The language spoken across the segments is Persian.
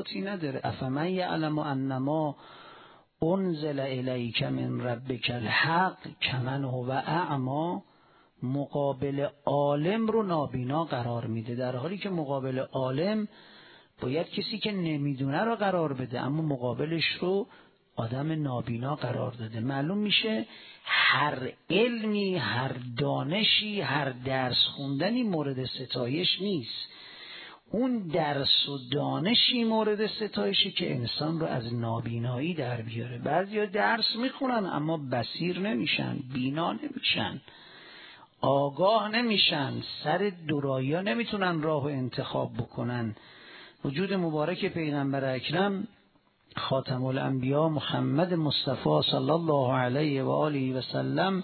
ارتباطی نداره. افمن یعلم انما انزل الیک من ربک الحق کمن هو اعمی، مقابل عالم رو نابینا قرار میده، در حالی که مقابل عالم باید کسی که نمیدونه رو قرار بده، اما مقابلش رو آدم نابینا قرار داده. معلوم میشه هر علمی، هر دانشی، هر درس خوندنی مورد ستایش نیست. اون درس و دانشی مورد ستایشی که انسان رو از نابینایی در بیاره. بعضیا درس میخونن اما بصیر نمیشن، بینا نمیشن، آگاه نمیشن، سر درایا نمیتونن راه انتخاب بکنن. وجود مبارک پیغمبر اکرم خاتم الانبیا محمد مصطفی صلی الله علیه و آله و سلم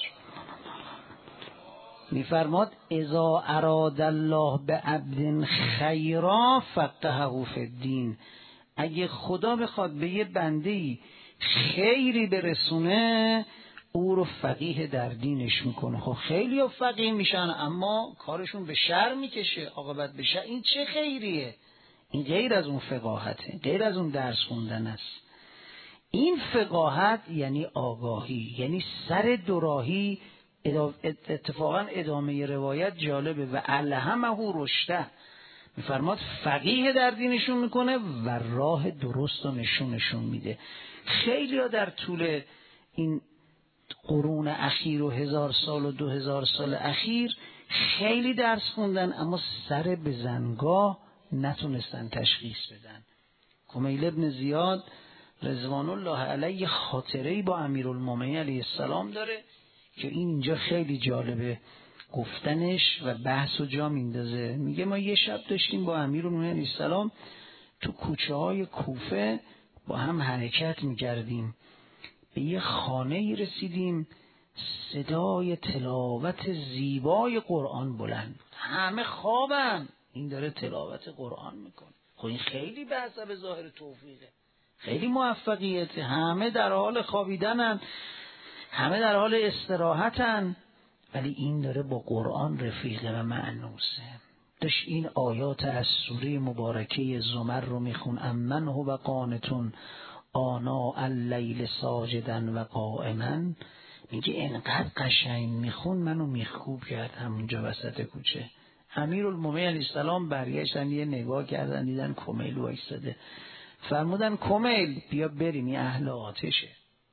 میفرماد اذا اراد الله بعبد خیرا فقهه فی الدین، اگه خدا بخواد به یه بنده‌ای خیری برسونه او رو فقیه در دینش میکنه. خب خیلی ها فقیه میشن اما کارشون به شر میکشه، عاقبت به شر. این چه خیریه؟ این غیر از اون فقاهته، غیر از اون درس خوندن است. این فقاهت یعنی آگاهی، یعنی سر دوراهی. اتفاقا ادامه روایت جالبه و الهمه رشده، میفرماد فقیه در دینشون میکنه و راه درست رو نشون میده. خیلی ها در طول این قرون اخیر و 1000 سال و 2000 سال اخیر خیلی درس خوندن اما سر به زنگاه نتونستن تشخیص بدن. کمیل ابن زیاد رضوان الله علیه خاطره‌ای با امیرالمومنین علیه السلام داره که این اینجا خیلی جالبه گفتنش و بحث و جا میندازه. میگه ما یه شب داشتیم با امیرالمومنین علیه السلام تو کوچه های کوفه با هم حرکت میکردیم، به یه خانه‌ای رسیدیم صدای تلاوت زیبای قرآن بلند بود، همه خوابن، این داره تلاوت قرآن میکنه. خب این خیلی به حسب ظاهر توفیقه، خیلی موفقیته، همه در حال خوابیدنن، همه در حال استراحتن، ولی این داره با قرآن رفیقه و معنوسه. داشت این آیات از سوره مبارکه زمر رو میخون، امن هو قانتون آناء اللیل ساجدا و قائما. میگه انقدر قشنگ میخون منو میخکوب کرد همونجا وسط کوچه. امیرالمومنین علیه السلام برگشتن یه نگاه کردن دیدن کمیل وایساده، فرمودن کمیل بیا بریم، این اهل آتشه.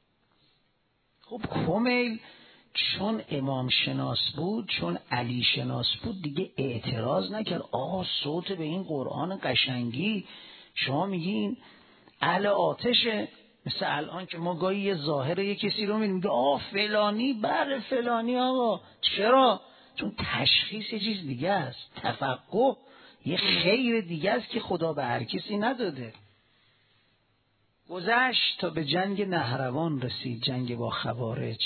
خب کمیل چون امام شناس بود، چون علی شناس بود، دیگه اعتراض نکرد. آقا صوت به این قرآن قشنگی شما میگین اهل آتشه. مثل الان که ما گاهی یه ظاهره یه کسی رو میگه آقا فلانی بر فلانی. آقا چرا؟ چون تشخیص یه چیز دیگه است، تفقه یه خیر دیگه است که خدا به هر کسی نداده. گذشت تا به جنگ نهروان رسید، جنگ با خوارج.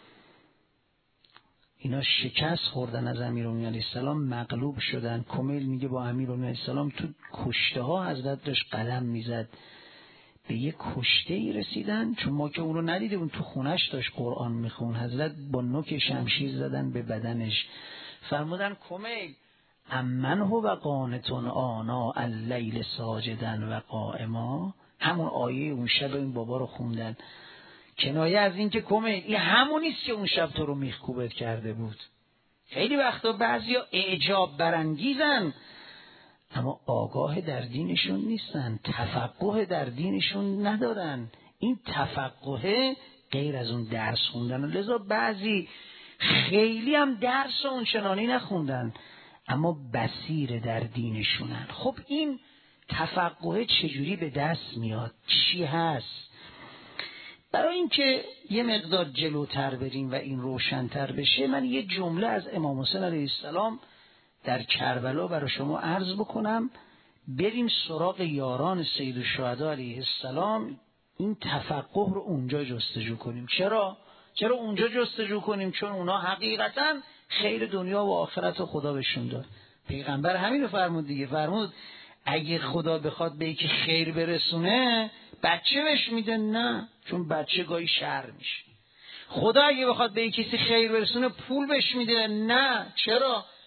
اینا شکست خوردن از امیرالمومنین علیه السلام، مغلوب شدن. کمیل میگه با امیرالمومنین علیه السلام تو کشته ها حضرت داشت قلم میزد، به یه کشته ای رسیدن، چون ما که اون رو ندیده اون تو خونش داشت قرآن میخون. حضرت با نوک شمشیر زدن به بدنش، فرمودن کمیل امن هو قانتون آناء اللیل ساجدا و قائما. همون آیه اون شب این بابا رو خوندن، کنایه از این که کمیل این همونیست که اون شب تو رو میخکوبت کرده بود. خیلی وقتا بعضیا اعجاب برانگیزن اما آگاه در دینشون نیستن، تفقه در دینشون ندارن. این تفقه غیر از اون درس خوندن، لذا بعضی خیلی هم درس اون چنانی نخوندن اما بصیر در دینشونن. خب این تفقه چجوری به دست میاد؟ چی هست؟ برای اینکه یه مقدار جلوتر بریم و این روشن‌تر بشه، من یه جمله از امام حسین علیه السلام در کربلا برای شما عرض بکنم، بریم سراغ یاران سید الشهدا علیه السلام، این تفقه رو اونجا جستجو کنیم. چرا اونجا جستجو کنیم؟ چون اونا حقیقتا خیر دنیا و آخرت خدا بهشون داد. پیغمبر همین رو فرمود دیگه، فرمود اگه خدا بخواد به یکی خیر برسونه بچه بهش میده؟ نه، چون بچه گاهی شر میشه. خدا اگه بخواد به یکی کسی خیر برسونه پول بهش میده؟ نه. چرا؟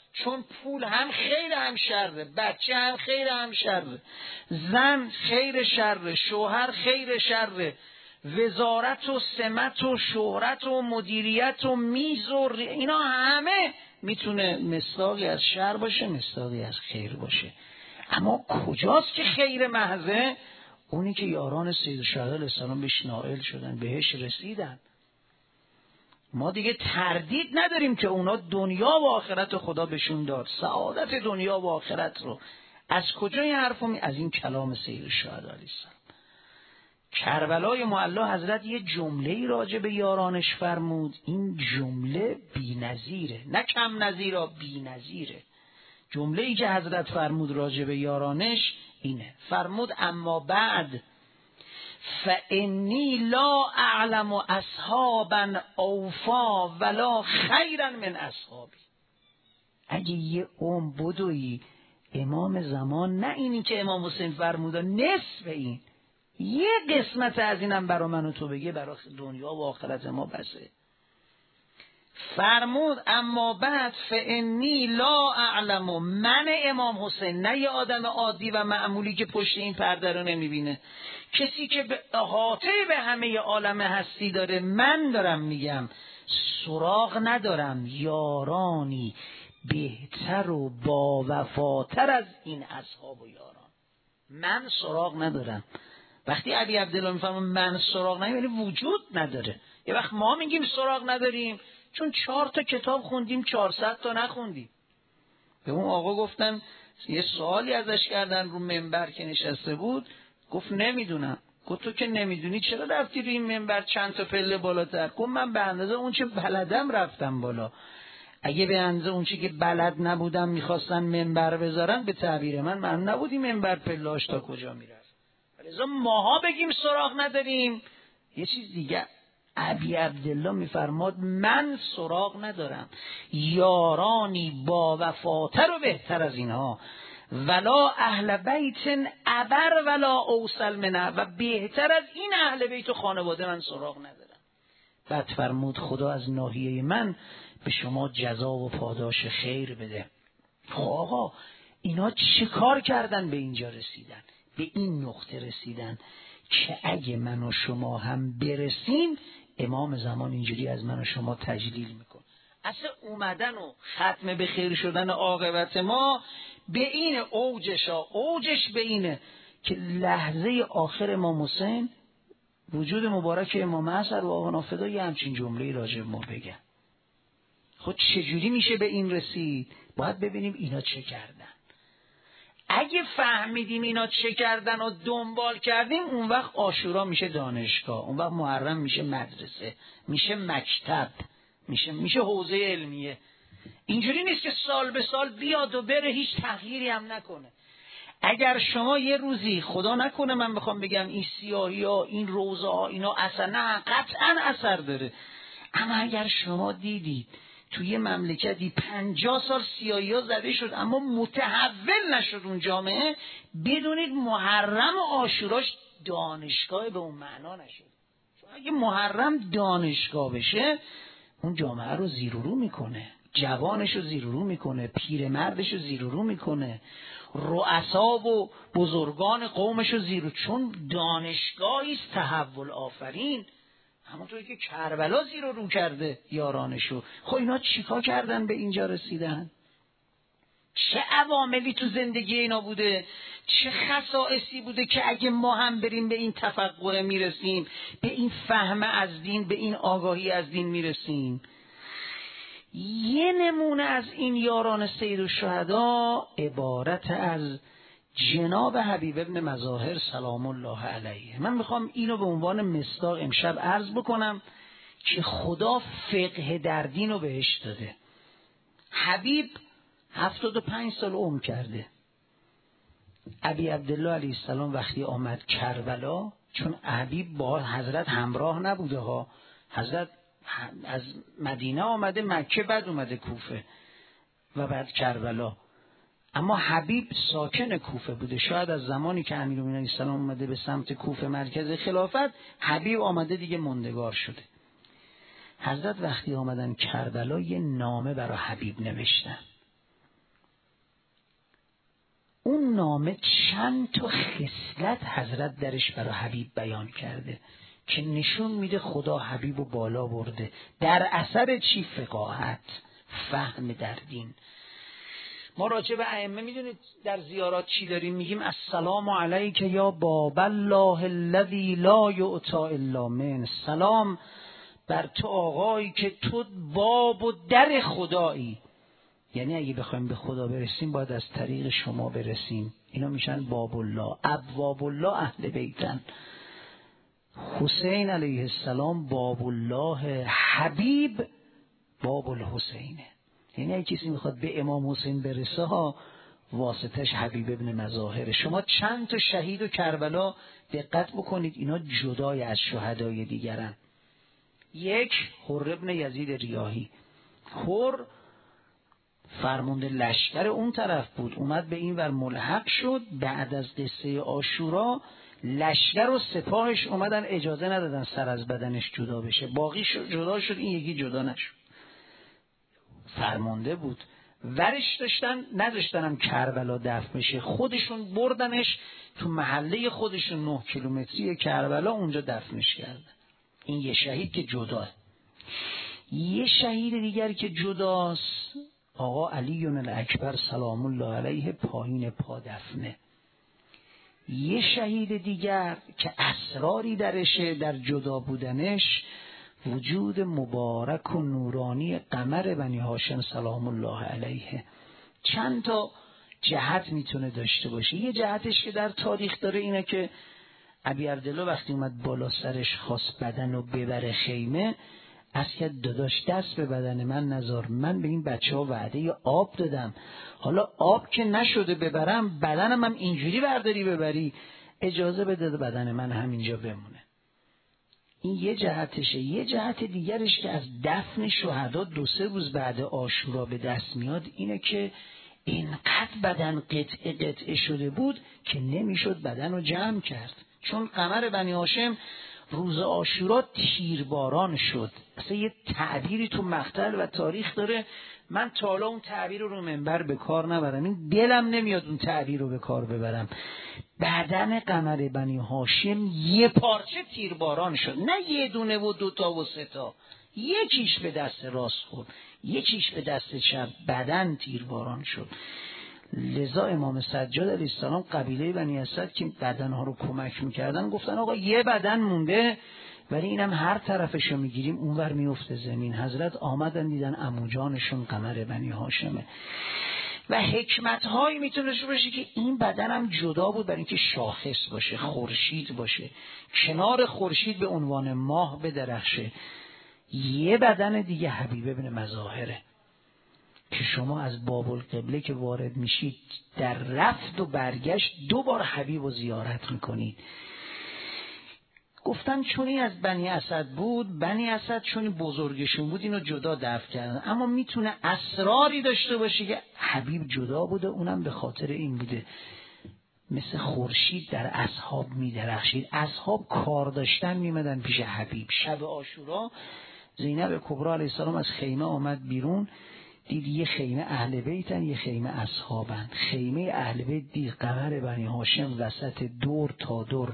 چون پول هم خیر هم شره، بچه هم خیر هم شره، زن خیر شره، شوهر خیر شره، وزارت و سمت و شهرت و مدیریت و میز و اینا همه میتونه مصداقی از شر باشه، مصداقی از خیر باشه. اما کجاست که خیر محضه؟ اونی که یاران سید الشهدا علیه السلام بهش نائل شدن، بهش رسیدن. ما دیگه تردید نداریم که اونا دنیا و آخرت خدا بهشون داد، سعادت دنیا و آخرت رو. از کجا این حرفو از این کلام سید الشهدا علیه السلام. کربلای معلا حضرت یه جمله‌ای راجع به یارانش فرمود، این جمله بی‌نظیره، نه کم نظیره، بی‌نظیره. جمله‌ای که حضرت فرمود راجع به یارانش اینه، فرمود اما بعد فانی لا اعلم اصحابا اوفا ولا خیرا من اصحابی. اگه یه بدوی امام زمان، نه اینی که امام حسین فرموده، نصف این، یه قسمت از اینم برا من و تو بگه، برا دنیا و آخرت ما بسه. فرمود اما بعد فانی لا اعلم، من امام حسین، نه یه آدم عادی و معمولی که پشت این پرده رو نمیبینه، کسی که به احاطه به همه عالم هستی داره، من دارم میگم سراغ ندارم یارانی بهتر و با وفاتر از این اصحاب و یاران. من سراغ ندارم. وقتی علی عبدالله میفهمم من سراغ ندارم یعنی وجود نداره. یه وقت ما میگیم سراغ نداریم چون 4 تا کتاب خوندیم 400 تا نخوندیم. به اون آقا گفتن، یه سوالی ازش کردن رو منبر که نشسته بود، گفت نمیدونم. گفت تو که نمیدونی چرا رفتی روی این منبر چند تا پله بالاتر؟ گفت من به اندازه اون چه بلدم رفتم بالا. اگه به اندازه اون چه که بلد نبودم میخواستن منبر بذارن، به تعبیر من نبودی منبر پلاش تا کجا میرفت. لذا ماها بگیم سراغ نداریم یه چیز دیگه. ابی عبدالله میفرماد من سراغ ندارم یارانی با وفاتر و بهتر از اینها، ولا اهل بیت ابر ولا اوصل منه، و بهتر از این اهل بیت و خانواده من سراغ ندارم. بعد فرمود خدا از ناحیه من به شما جزا و پاداش خیر بده. آقا اینا چه کار کردن به اینجا رسیدن، به این نقطه رسیدن که اگه من و شما هم برسیم، امام زمان اینجوری از من و شما تجلیل میکن. اصلا اومدن و ختم به خیر شدن عاقبت ما به این اوجش به اینه که لحظه آخر امام حسین وجود مبارک امام حسن و آقا نافدا یه همچین جمله‌ای راجع به ما بگن. خود چجوری میشه به این رسید؟ باید ببینیم اینا چه کردن. اگه فهمیدیم اینا چه کردن و دنبال کردیم، اون وقت عاشورا میشه دانشگاه، اون وقت محرم میشه مدرسه، میشه مکتب، میشه حوزه علمیه. اینجوری نیست که سال به سال بیاد و بره، هیچ تغییری هم نکنه. اگر شما یه روزی خدا نکنه من بخوام بگم این سیاهی ها، این روزه ها، اینا اثر، نه قطعا اثر داره، اما اگر شما دیدید توی مملکتی 50 سال سیاهی ها زده شد اما متحول نشد اون جامعه، بدونید محرم و عاشوراش دانشگاه به اون معنا نشد. چون اگه محرم دانشگاه بشه، اون جامعه رو زیر و رو میکنه، جوانش رو زیر و رو میکنه، پیرمردش رو زیر و رو میکنه، رؤسا و بزرگان قومش رو زیر و، چون دانشگاهی است تحول آفرین. همونطوری که کربلا زیر و رو کرده یارانشو. خب اینا چیکار کردن به اینجا رسیدن؟ چه عواملی تو زندگی اینا بوده؟ چه خصائصی بوده که اگه ما هم بریم به این تفقه میرسیم، به این فهم از دین، به این آگاهی از دین میرسیم؟ یه نمونه از این یاران سید الشهدا عبارت از جناب حبیب ابن مظاهر سلام الله علیه. من میخوام اینو به عنوان مصداق امشب عرض بکنم که خدا فقه در دین رو بهش داده. حبیب 75 سال عمر کرده. ابی عبدالله علیه السلام وقتی آمد کربلا، چون حبیب با حضرت همراه نبوده ها، حضرت از مدینه آمده مکه، بعد اومده کوفه و بعد کربلا، اما حبیب ساکن کوفه بوده. شاید از زمانی که امیرالمومنین علیه السلام اومده به سمت کوفه مرکز خلافت، حبیب آمده دیگه موندگار شده. حضرت وقتی آمدن کربلا یه نامه برای حبیب نوشتن. نامه چند تا خصلت حضرت درش برای حبیب بیان کرده که نشون میده خدا حبیب رو بالا برده. در اثر چی؟ فقاهت، فهم در دین. ما راجع به ائمه میدونید در زیارات چی داریم؟ میگیم السلام علیک یا باب الله الذی لا یؤتی الا من. سلام بر تو آقایی که تو باب و در خدایی. یعنی اگه بخوایم به خدا برسیم باید از طریق شما برسیم. اینا میشن باب الله. ابواب الله اهل بیتن. حسین علیه السلام باب الله، حبیب باب الحسینه. یعنی اگه کسی میخواد به امام حسین برسه ها، واسطش حبیب ابن مظاهره. شما چند تا شهید و کربلا دقت بکنید، اینا جدای از شهدای دیگرن. یک، حر ابن یزید ریاحی. حر فرمانده لشکر اون طرف بود، اومد به این ور ملحق شد. بعد از قصه عاشورا لشکر و سپاهش اومدن اجازه ندادن سر از بدنش جدا بشه، باقی جدا شد، این یکی جدا نشد. فرمانده بود. ورش داشتن، نداشتنم کربلا دفن بشه، خودشون بردنش تو محله خودشون 9 کیلومتری کربلا، اونجا دفنش کردن. این یه شهید که جداه. یه شهید دیگر که جداست آقا علی الاکبر سلام الله علیه، پایین پا دفنه. یه شهید دیگر که اسراری درشه در جدا بودنش، وجود مبارک و نورانی قمر بنی هاشم سلام الله علیه. چند تا جهت میتونه داشته باشه. یه جهتش که در تاریخ داره اینه که ابی عبدالله وقتی اومد بالا سرش خواست بدن رو ببره خیمه، از که داداش دست به بدن من نذار، من به این بچه ها وعده آب دادم، حالا آب که نشده ببرم، بدنم هم اینجوری برداری ببری، اجازه بده بدن من همینجا بمونه. این یه جهتشه. یه جهت دیگرش که از دفن شهدا 2-3 روز بعد عاشورا به دست میاد اینه که اینقدر بدن قطعه شده بود که نمیشد بدن رو جمع کرد. چون قمر بنی هاشم روز عاشورا تیرباران شد. اصلا یه تعبیری تو مقتل و تاریخ داره، من تا حالا اون تعبیر رو منبر به کار نبرم، این دلم نمیاد اون تعبیر رو به کار ببرم. بدن قمر بنی هاشم یه پارچه تیرباران شد، نه یه دونه و 2 تا و 3 تا. یکیش به دست راست خورد، یکیش به دست چپ، بدن تیرباران شد. لذا امام سجاد علیه السلام قبیله بنی اسد که بدنها رو کمک میکردن گفتن آقا یه بدن مونده، ولی اینم هر طرفشو میگیریم اونور میفته زمین. حضرت آمدن دیدن عموجانشون قمر بنی هاشمه. و حکمت‌هایی میتونه باشه که این بدنم جدا بود برای اینکه شاخص باشه، خورشید باشه، کنار خورشید به عنوان ماه بدرخشه. یه بدن دیگه حبیب ابن مظاهره که شما از باب القبله که وارد میشید در رفت و برگشت 2 بار حبیب رو زیارت میکنید. گفتن چون این از بنی اسد بود، بنی اسد چون بزرگشون بود اینو جدا دفن کردن، اما میتونه اسراری داشته باشه که حبیب جدا بوده، اونم به خاطر این بوده. مثل خورشید در اصحاب میدرخشید، اصحاب کار داشتن میمدن پیش حبیب. شب عاشورا زینب کبرا علیه السلام از خیمه آمد بیرون، دید یه خیمه اهل بیتن، یه خیمه اصحابن. خیمه اهل بیت دید قمر بنی هاشم وسط دور تا دور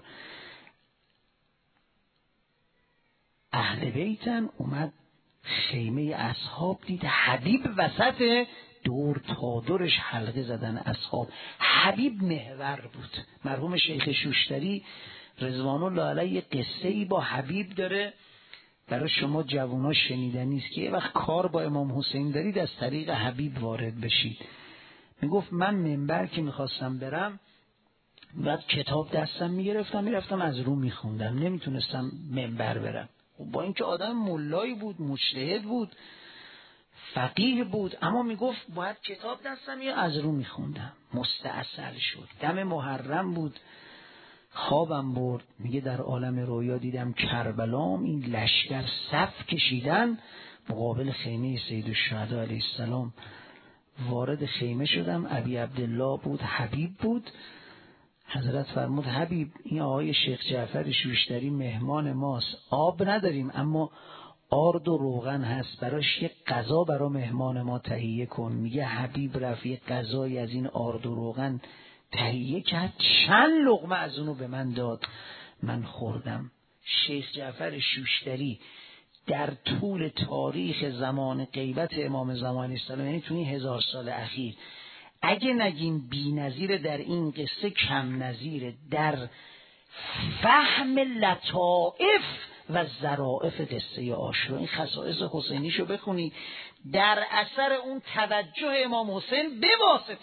اهل بیتن، اومد خیمه اصحاب دید حبیب وسط دور تا دورش حلقه زدن اصحاب. حبیب محور بود. مرحوم شیخ شوشتری رضوان الله علیه قصه ای با حبیب داره، برای شما جوونا شنیدنی است که یه وقت کار با امام حسین دارید از طریق حبیب وارد بشید. میگفت من منبر که میخواستم برم بعد کتاب دستم میرفتم از رو میخوندم، نمیتونستم منبر برم. با اینکه آدم ملایی بود، مجتهد بود، فقیه بود، اما میگفت باید کتاب دستم از رو میخوندم. مستعسل شد. دم محرم بود، خوابم برد. میگه در عالم رویا دیدم کربلام، این لشکر صف کشیدن مقابل خیمه سید الشهدا علیه السلام. وارد خیمه شدم، ابی عبدالله بود، حبیب بود. حضرت فرمود حبیب این آقای شیخ جعفر شوشتری مهمان ماست، آب نداریم اما آرد و روغن هست، براش یک غذا برای مهمان ما تهیه کن. میگه حبیب رفت یک غذای از این آرد و روغن تهیه کرد، چند لقمه از اونو به من داد، من خوردم. شیخ جعفر شوشتری در طول تاریخ زمان غیبت امام زمان السلام، یعنی تو این 1000 سال اخیر، اگه نگیم بی نظیر در این قصه، کم نظیره در فهم لطائف و ظرائف قصه عاشورا. این خصائص حسینیشو بخونی در اثر اون توجه امام حسین به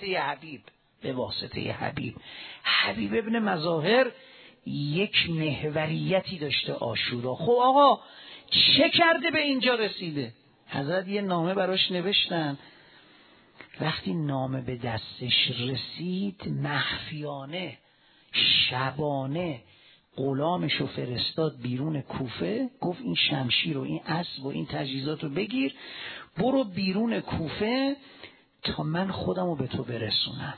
واسطه حبیب ابن مظاهر یک محوریتی داشته عاشورا. خب آقا چه کرده به اینجا رسیده؟ حضرت یه نامه براش نوشتن، وقتی نامه به دستش رسید مخفیانه شبانه غلامشو فرستاد بیرون کوفه، گفت این شمشیر و این اسب و این تجهیزات رو بگیر، برو بیرون کوفه تا من خودمو به تو برسونم.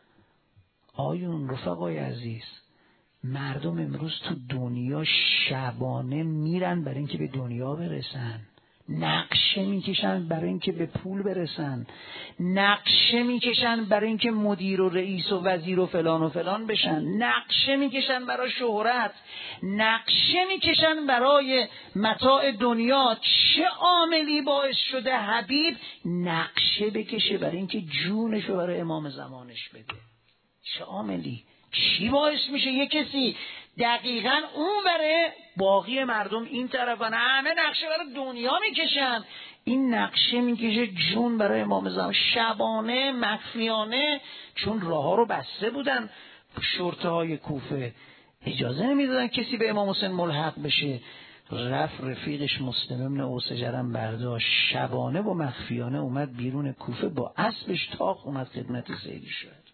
آیون رفقای عزیز، مردم امروز تو دنیا شبانه میرن برای اینکه به دنیا برسن، نقشه میکشن برای اینکه به پول برسن، نقشه میکشن برای اینکه مدیر و رئیس و وزیر و فلان بشن، نقشه میکشن برای شهرت، نقشه میکشن برای متاع دنیا. چه عاملی باعث شده حبیب نقشه بکشه برای اینکه جونشو برای امام زمانش بده؟ چه عاملی؟ چی باعث میشه یه کسی دقیقاً اون بره، باقی مردم این طرفن، همه نقشه برای دنیا میکشن، این نقشه میکشه جون برای امام زمان، شبانه مخفیانه، چون راه ها رو بسته بودن شرطه های کوفه، اجازه نمیدادن کسی به امام حسین ملحق بشه. رفت رفیقش مسلم ابن اوسجرم برداشت، شبانه و مخفیانه اومد بیرون کوفه، با اسبش تاق اومد خدمت سیدی شد.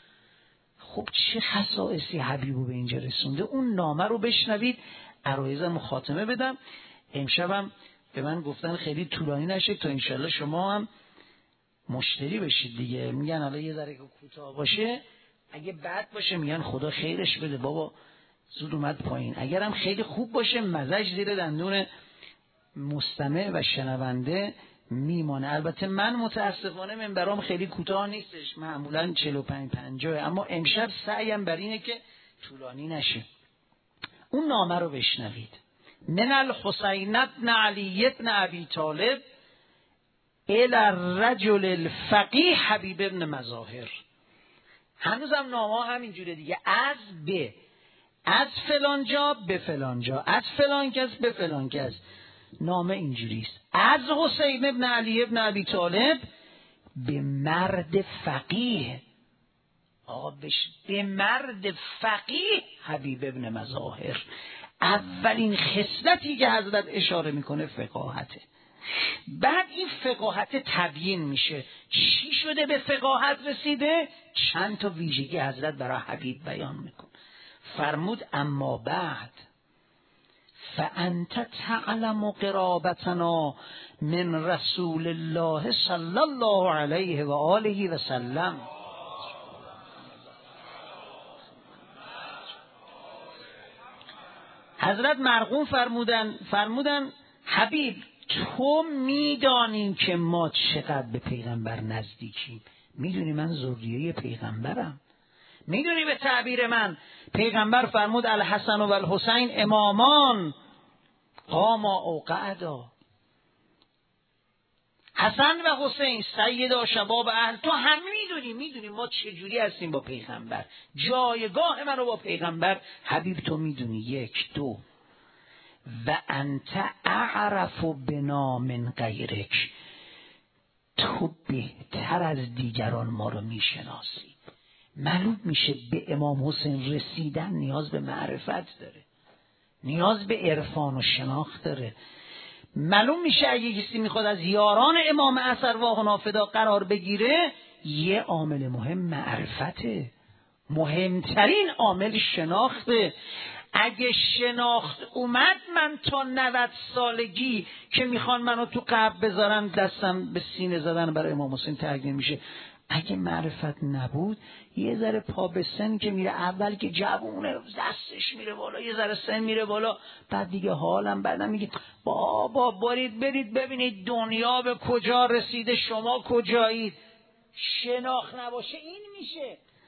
خب چه خصائصی حبیبو به اینجا رسونده؟ اون نامه رو بشنوید. عرایزم خاتمه بدم. امشبم به من گفتن خیلی طولانی نشه تا انشالله شما هم مشتری بشید دیگه. میگن حالا یه ذره کوتاه باشه، اگه بد باشه میگن خدا خیرش بده بابا زود اومد پایین، اگرم خیلی خوب باشه مزج زیر دندون مستمع و شنونده میمانه. البته من متاسفانه منبرام خیلی کوتاه نیستش، معمولا 45-50، اما امشب سعیم بر اینه که طولانی نشه. اون نامه رو بشنوید. من الحسین بن علی بن ابی طالب الی الرجل الفقیه حبیب ابن مظاهر. هنوزم نامه همینجوره دیگه، از فلان جا به فلان جا، از فلان کس به فلان کس. نامه اینجوریست: از حسین ابن علی ابن ابی طالب به مرد فقیه، به مرد فقیه حبیب ابن مظاهر. اولین خصلتی که حضرت اشاره میکنه فقاهته. بعد این فقاهت تبیین میشه چی شده به فقاهت رسیده، چند تا ویژگی حضرت برای حبیب بیان میکنه. فرمود اما بعد فانت تعلم قرابتنا من رسول الله صلی الله علیه و آله و سلم. حضرت مرحوم فرمودن حبیب تو میدانی که ما چقدر به پیغمبر نزدیکیم، میدونی من ذریه پیغمبرم، میدونی به تعبیر من پیغمبر فرمود الحسن و الحسین امامان قاما او قعدا. حسن و حسین سیدا شباب اهل. تو هم میدونی ما چجوری هستیم با پیغمبر، جایگاه من رو با پیغمبر حبیب تو میدونی. 1 2 و انت اعرف بنا من غیرک، تو بهتر از دیگران ما رو میشناسی. معلوم میشه به امام حسین رسیدن نیاز به معرفت داره، نیاز به عرفان و شناخت داره. معلوم میشه اگه کسی میخواد از یاران امام اثرواه و نافدا قرار بگیره، یه عامل مهم معرفته، مهمترین عامل شناخته. اگه شناخت اومد، من تا 90 سالگی که میخوان منو تو قبر بذارن دستم به سینه زدن برای امام حسین ترک نمیشه. اگه معرفت نبود، یه ذره پا به سن که میره، اول که جوونه دستش میره بالا، یه ذره سن میره بالا، بعد دیگه حالم بعدم میگه بابا برید ببینید دنیا به کجا رسیده، شما کجایید. شناخت نباشه این میشه.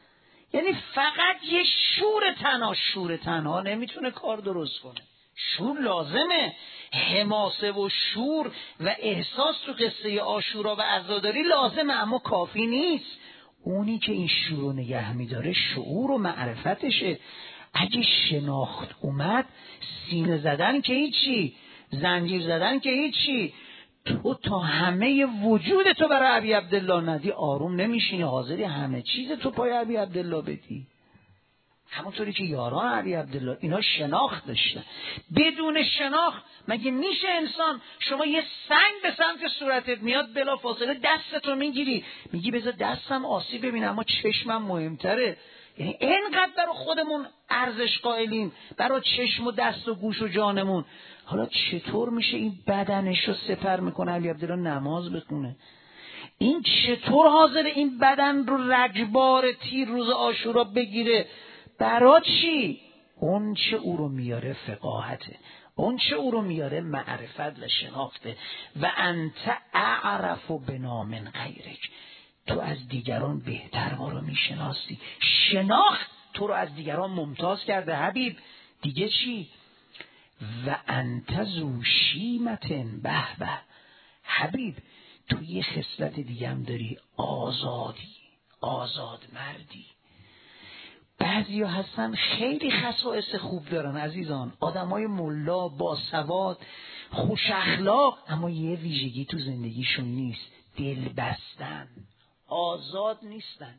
یعنی فقط یه شور تنها نمیتونه کار درست کنه. شور لازمه، حماسه و شور و احساس تو قصه عاشورا و عزاداری لازمه، اما کافی نیست. اونی که این شور رو نگه میداره شعور و معرفتشه. اگه شناخت اومد، سینه زدن که هیچی، زنجیر زدن که هیچی، تو تا همه وجود تو برای ابی عبدالله ندی آروم نمیشینی، حاضری همه چیز تو پای ابی عبدالله بدی. همونطوری که یاران ابی عبدالله اینا شناخت داشتن. بدون شناخت مگه میشه انسان، شما یه سنگ به سمت صورتت میاد بلا فاصله دستتو میگیری، میگی بذار دستم آسیب ببینه اما چشمم مهمتره. یعنی اینقدر برای خودمون ارزش قائلیم، برای چشم و دست و گوش و جانمون. حالا چطور میشه این بدنشو سپر میکنه ابی عبدالله نماز بخونه؟ این چطور حاضر این بدن رو رگبار تیر روز عاشورا بگیره؟ برای چی؟ اون چه او رو میاره فقاهته، اون چه او رو میاره معرفت و شناخته. و انت اعرف بنا من غیرک، تو از دیگران بهتر ما رو میشناسی. شناخت تو رو از دیگران ممتاز کرده حبیب. دیگه چی؟ و انت ذو شیمتن، به به حبیب تو یه خصلت دیگه هم داری، آزادی، آزاد مردی. بعضی ها هستن خیلی خصائص خوب دارن عزیزان، آدمای ملا با سواد خوش اخلاق، اما یه ویژگی تو زندگیشون نیست، دل بستن، آزاد نیستن.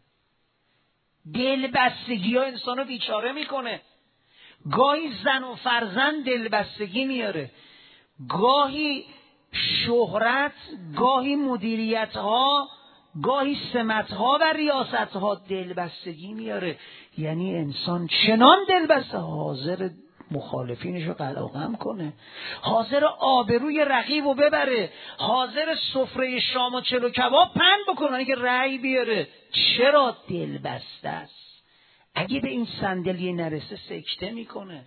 دل بستگی ها انسانو بیچاره میکنه. گاهی زن و فرزند دل بستگی میاره، گاهی شهرت، گاهی مدیریت ها، گاهی سمت ها و ریاست ها دلبستگی میاره. یعنی انسان چنان دلبسته حاضر مخالفینش رو قلقم کنه، حاضر آبروی رقیب رو ببره، حاضر سفره شام و چلو کباب پهن بکنه که رأی بیاره. چرا؟ دلبسته است. اگه به این صندلی نرسه سکته میکنه،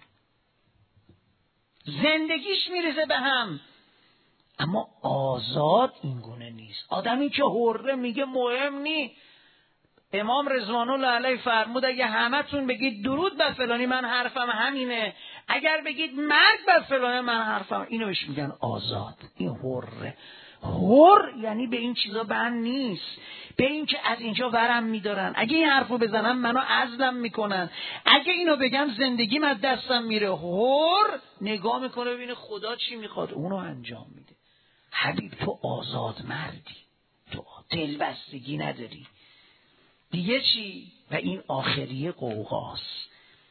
زندگیش میرزه به هم. اما آزاد این گونه نیست. آدمی که حره میگه مهم نی. امام رضوان الله علیه فرمود اگه همتون بگید درود بر فلانی من حرفم همینه، اگر بگید مرگ بر فلانی من حرفم اینو، بهش میگن آزاد. این حره. حر یعنی به این چیزا بند نیست، به این که از اینجا ورم میدارن، اگه این حرفو بزنم منو عزلم میکنن، اگه اینو بگم زندگیم از دستم میره. حر نگاه میکنه ببینه خدا چی میخواد اونو انجام میده. حبیب تو آزاد مردی، تو دلبستگی نداری. دیگه چی؟ و این آخریه قوقاست.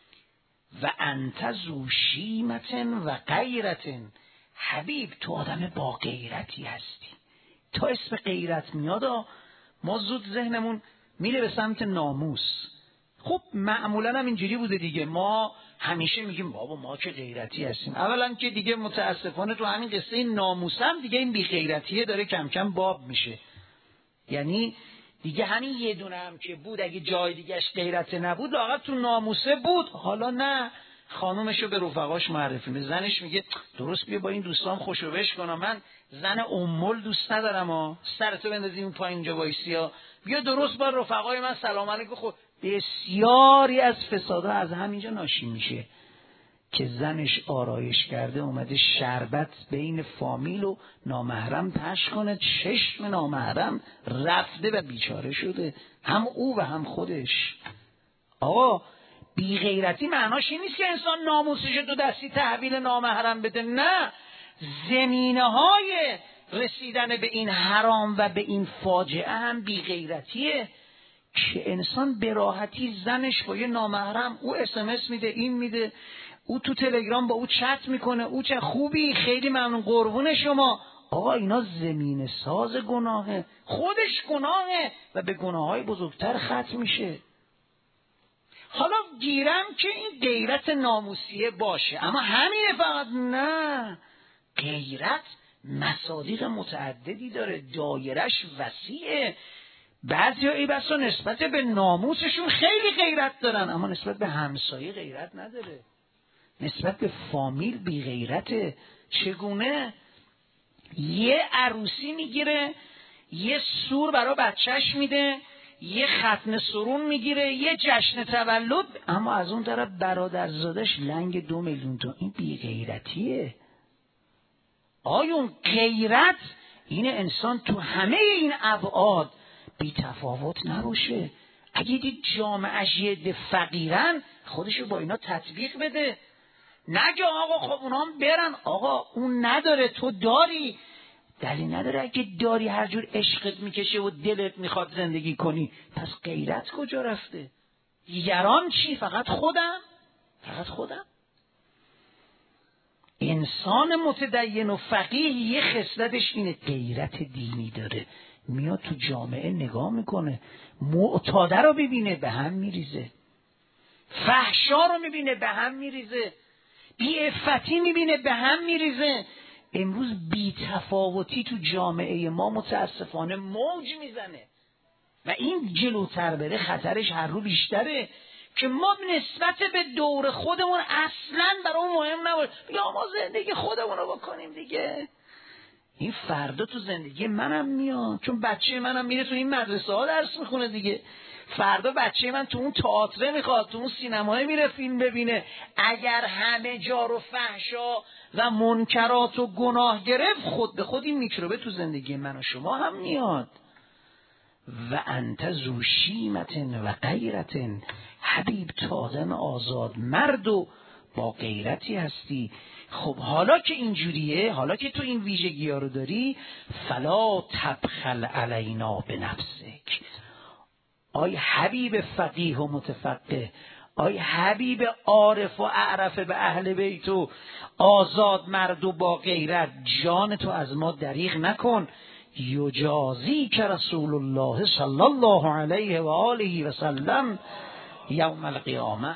و انت ذو شیمتن و غیرتن، حبیب تو آدم با غیرتی هستی. تا اسم غیرت میاد ما زود ذهنمون میره به سمت ناموس. خب معمولا هم اینجوری بوده دیگه، ما همیشه میگیم بابا ما که غیرتی هستیم. اولا که دیگه متاسفانه تو همین قصه این ناموس هم دیگه این بی غیرتیه داره کم کم باب میشه. یعنی دیگه همین یه دونه هم که بود اگه جای دیگهش غیرت نبود لااقل تو ناموسه بود. حالا نه، خانومشو به رفقاش معرفی به زنش میگه درست بیا با این دوستان خوشوبش کنم، من زن امول دوست ندارم سرتو بندازی اون پایین اینجا وایسیا، بیا درست با رفقای من سلام علیکم. خود بسیاری از فسادها از همینجا ناشی میشه که زنش آرایش کرده اومده شربت بین فامیل و نامحرم پخش کنه، چشم نامحرم رفته و بیچاره شده، هم او و هم خودش. آقا بی غیرتی معناش این نیست که انسان ناموسش دو دستی تحویل نامحرم بده، نه. زمینه های رسیدن به این حرام و به این فاجعه هم بی غیرتیه که انسان به راحتی زنش با یه نامحرم، او SMS میده، این میده، او تو تلگرام با او چت میکنه، او چه خوبی، خیلی ممنون، قربون شما. آقا اینا زمینه ساز گناهه، خودش گناهه و به گناههای بزرگتر ختم میشه. حالا گیرم که این غیرت ناموسیه باشه، اما همینه فقط؟ نه، غیرت مصادیق متعددی داره، دایرش وسیعه. بعضیا ای بسا نسبت به ناموسشون خیلی غیرت دارن اما نسبت به همسایه غیرت نداره، نسبت به فامیل بی غیرته. چگونه؟ یه عروسی میگیره، یه سور برای بچهش میده، یه ختم سرون میگیره، یه جشن تولد، اما از اون طرف برادرزادش لنگ 2 میلیون تا. این بی غیرتیه. آیون غیرت این انسان تو همه این ابعاد بی تفاوت نباشه. اگه دید جامعهش یه عده فقیرن، خودشو با اینا تطبیق بده. نگه آقا خب اونا هم برن، آقا اون نداره تو داری، دلیل نداره اگه داری هر جور عشقت میکشه و دلت میخواد زندگی کنی. پس غیرت کجا رفته؟ دیگران چی؟ فقط خودم؟ انسان متدین و فقیه یه خصلتش اینه، غیرت دینی داره. میاد تو جامعه نگاه میکنه، معتاده رو ببینه به هم میریزه، فحشا رو میبینه به هم میریزه، بی‌عفتی میبینه به هم میریزه. امروز بی‌تفاوتی تو جامعه ما متاسفانه موج میزنه و این جلوتر بره خطرش هر رو بیشتره که ما نسبت به دور خودمون اصلاً برامون مهم نباشه. یا ما زندگی خودمون رو بکنیم دیگه. این فردا تو زندگی منم میاد، چون بچه منم میره تو این مدرسه ها درس میخونه دیگه. فردا بچه من تو اون تئاتر میخواد، تو اون سینمای میره فیلم ببینه. اگر همه جا رو فحشا و منکرات و گناه گرفت، خود به خود این میکروبه تو زندگی من و شما هم میاد. و انت ذو شیمة و غیرة، حبیب تازن آزاد مرد و با غیرتی هستی. خب حالا که اینجوریه، حالا که تو این ویژگی ها رو داری، فلا تبخل علینا بنفسک. آی حبیب فقیه و متفقه، آی حبیب عارف و اعرف به اهل بیت و آزاد مرد و با غیرت، جان تو از ما دریغ نکن. یجازی که رسول الله صلی الله علیه و آله و سلم یوم القیامه.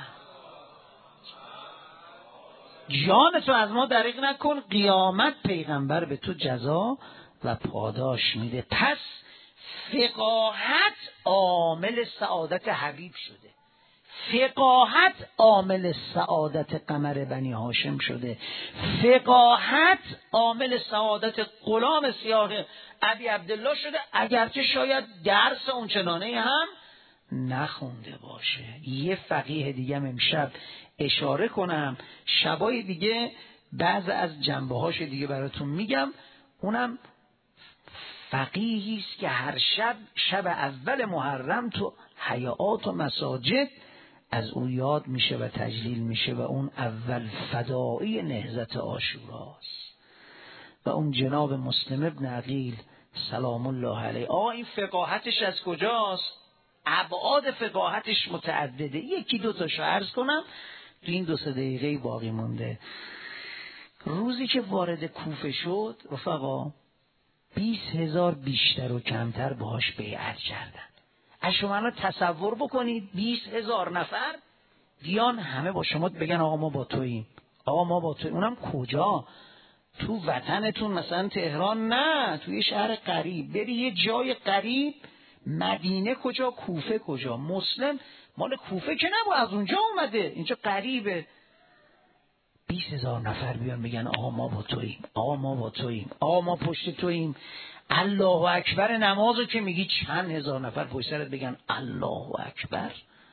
جان تو از ما دریغ نکن، قیامت پیغمبر به تو جزا و پاداش میده. پس فقاهت عامل سعادت حبیب شده، فقاهت عامل سعادت قمر بنی هاشم شده، فقاهت عامل سعادت غلام سیاه ابی عبدالله شده، اگرچه شاید درس اونچنانه هم نخونده باشه. یه فقیه دیگه امشب اشاره کنم، شبای دیگه بعض از جنبه هاش دیگه براتون میگم. اونم فقیهی است که هر شب اول محرم تو حیات و مساجد از او یاد میشه و تجلیل میشه و اون اول فدایی نهضت عاشوراست و اون جناب مسلم ابن عقیل سلام الله علیه. این فقاهتش از کجاست؟ ابعاد فقاهتش متعدده. یکی دو تاشو عرض کنم تو این 2-3 دقیقه باقی مونده. روزی که وارد کوفه شد رفقا، 20,000 بیشتر و کمتر باهاش بیعت کردن. از شما الان تصور بکنید 20,000 نفر بیان همه با شما بگن آقا ما با توییم، آقا ما با توییم. اونم کجا؟ تو وطنتون مثلا تهران؟ نه، توی شهر قریب. بری یه جای قریب، مدینه کجا، کوفه کجا. مسلم مال کوفه که نبود، از اونجا اومده، اینجا قریبه. 20,000 نفر بیان بگن آقا ما با توییم، آقا ما با توییم، آقا ما پشت توییم. الله اکبر نمازو که میگی چند هزار نفر پشت سرت بگن الله اکبر.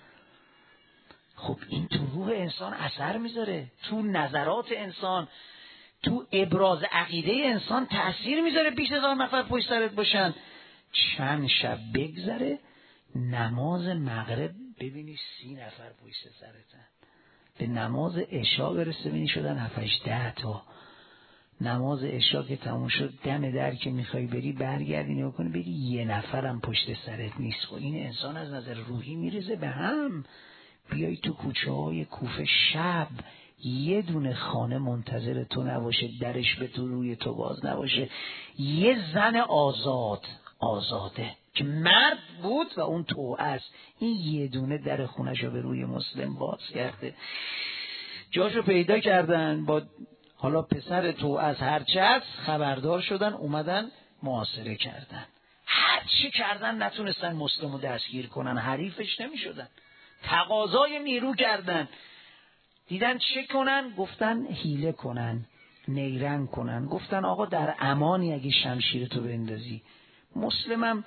خب این تو روح انسان اثر میذاره، تو نظرات انسان، تو ابراز عقیده انسان تأثیر میذاره. 20,000 نفر پشت سرت باشن. چند شب بگذره نماز مغرب ببینی 30 نفر پشت سرتن. به نماز عشا برسه ببینی شدن 7-8-10 تا. نماز عشا که تموم شد دم در که میخوای بری برگردی نگاه کنی بری یه نفرم پشت سرت نیست. خب این انسان از نظر روحی میریزه به هم. بیای تو کوچه های کوفه شب یه دونه خانه منتظر تو نباشه، درش به تو روی تو باز نباشه، یه زن آزاده که مرد بود و اون تو است، این یه دونه در خونه‌شو به روی مسلم باز کرده، جاشو پیدا کردن. با حالا پسر تو از هرچه هست خبردار شدن، اومدن محاصره کردن. هرچی کردن نتونستن مسلمو دستگیر کنن، حریفش نمیشدن. تقاضای نیرو کردن، دیدن چه کنن؟ گفتن حیله کنن، نیرنگ کنن. گفتن آقا در امانی اگه شمشیر تو بندازی. مسلمم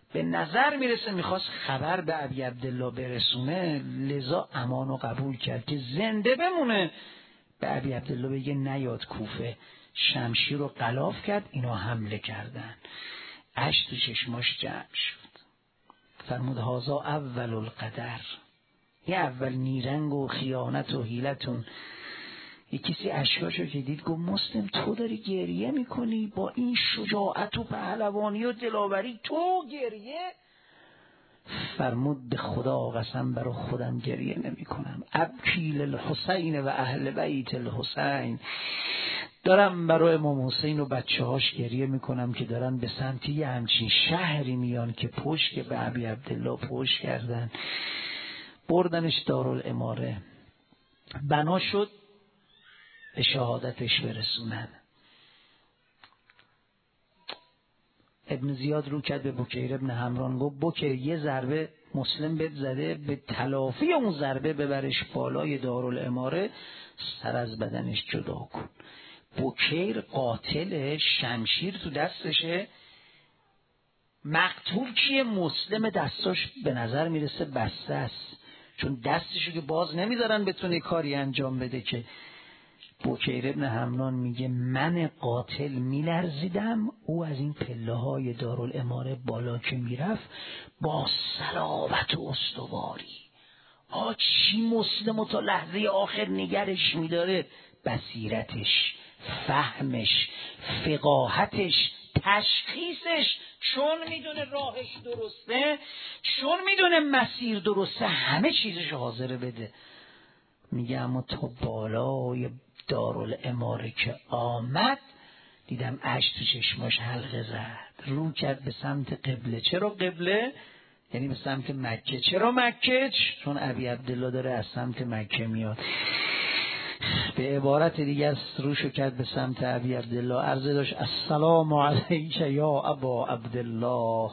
به نظر میرسه میخواست خبر به ابی عبدالله برسونه، لذا امان رو قبول کرد که زنده بمونه. به ابی عبدالله بگه نیاد کوفه. شمشیر رو غلاف کرد، اینا حمله کردن. اشک تو چشماش جمع شد. فرمود هذا اول القدر. یه اول نیرنگ و خیانت و حیلتون. یه کسی اشکاشو که دید گفت مسلم تو داری گریه میکنی؟ با این شجاعت و پهلوانی و دلاوری تو گریه؟ فرمود به خدا قسم برای خودم گریه نمی کنم. ابکی للحسین و اهل بیت الحسین. دارم برای امام حسین و بچه هاش گریه میکنم که دارن به سمت یه همچین شهری میان که پشت به ابی عبدالله پشت کردن، بردنش دارالاماره، بنا شد به شهادتش برسونن. ابن زیاد رو کرد به بکیر ابن حمران، گفت بکیر یه ضربه مسلم بهت زده، به تلافی اون ضربه ببرش بالای دارالاماره، سر از بدنش جدا کن. بکیر قاتل، شمشیر تو دستشه، مقتول کیه؟ مسلم، دستاش به نظر میرسه بسته است، چون دستشو که باز نمیذارن بتونه کاری انجام بده که. بکیر ابن حمران میگه من قاتل میلرزیدم، او از این پله های دارالاماره بالا که میرفت با صلابت و استواری. چی مسلم تا لحظه آخر نگرش میداره؟ بصیرتش، فهمش، فقاهتش، تشخیصش، چون میدونه راهش درسته، چون میدونه مسیر درسته، همه چیزش حاضر بده. میگه اما تا بالای دارالاماره که آمد دیدم اشک تو چشماش حلقه زد، رو کرد به سمت قبله. چرا قبله؟ یعنی به سمت مکه. چرا مکه؟ چون ابی عبدالله داره از سمت مکه میاد. به عبارت دیگر روشو کرد به سمت ابی عبدالله، عرضه داشت السلام علیک یا ابا عبدالله.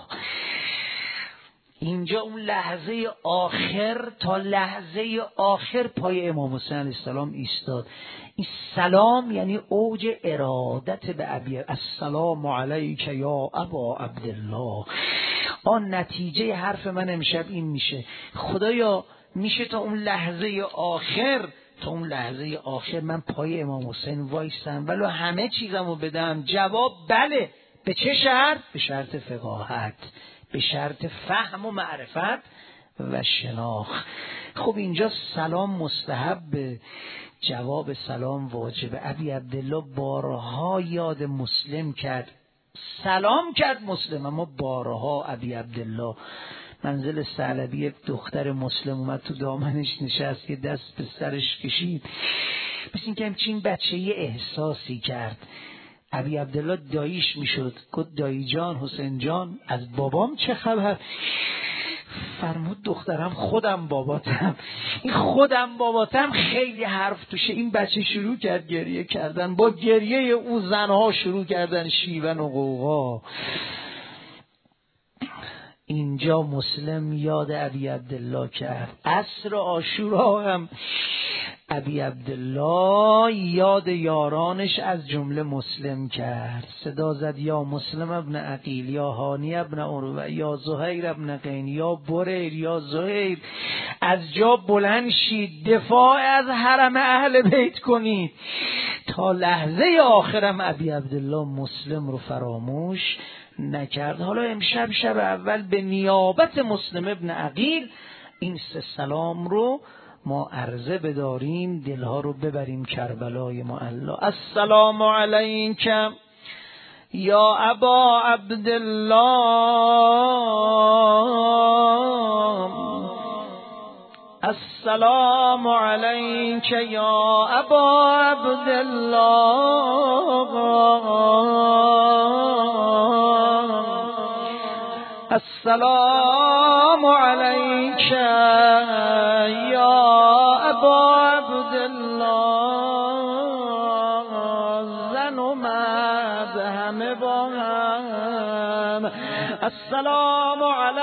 اینجا اون لحظه آخر تا لحظه آخر پای امام حسین علیه السلام ایستاد. این سلام یعنی اوج ارادت به ابی. السلام علیک یا ابا عبدالله. نتیجه حرف من امشب این میشه، خدایا میشه تا اون لحظه آخر، تا اون لحظه آخر من پای امام حسین وایسم ولو همه چیزمو بدم؟ جواب بله. به چه شرط؟ به شرط فقاهت، به شرط فهم و معرفت و شناخت. خب اینجا سلام مستحب، جواب سلام واجبه. ابی عبدالله بارها یاد مسلم کرد، سلام کرد مسلم، اما بارها ابی عبدالله منزل ثعلبی دختر مسلم اومد تو دامنش نشست، یه دست به سرش کشید، مثل این که همچین بچه یه احساسی کرد. ابی عبدالله داییش میشد، گفت دایی جان، حسین جان، از بابام چه خبر؟ فرمود دخترم خودم باباتم. این خودم باباتم خیلی حرف توشه. این بچه شروع کرد گریه کردن، با گریه او زنها شروع کردن شیون و غوغا. اینجا مسلم یاد ابی عبدالله کرد. عصر عاشورا هم ابی عبدالله یاد یارانش از جمله مسلم کرد. صدا زد یا مسلم ابن عقیل، یا هانی ابن عروه، یا زهیر ابن قین، یا بریر، یا زهیر، از جا بلند شید، دفاع از حرم اهل بیت کنید. تا لحظه آخرم ابی عبدالله مسلم رو فراموش نکرد. حالا امشب شب اول به نیابت مسلم ابن عقیل این سه سلام رو ما عرضه بداریم، دلها رو ببریم کربلای معلا. السلام علیک یا ابا عبدالله، السلام علیک یا ابا عبدالله، السلام علیک یا ابا عبدالله. زن و مرد همه با هم. السلام علی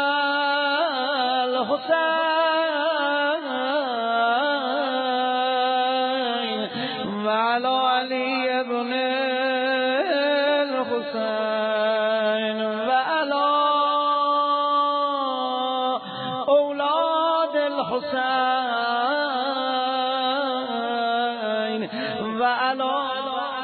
الحسین و علی علی ابن الحسین و علی و علی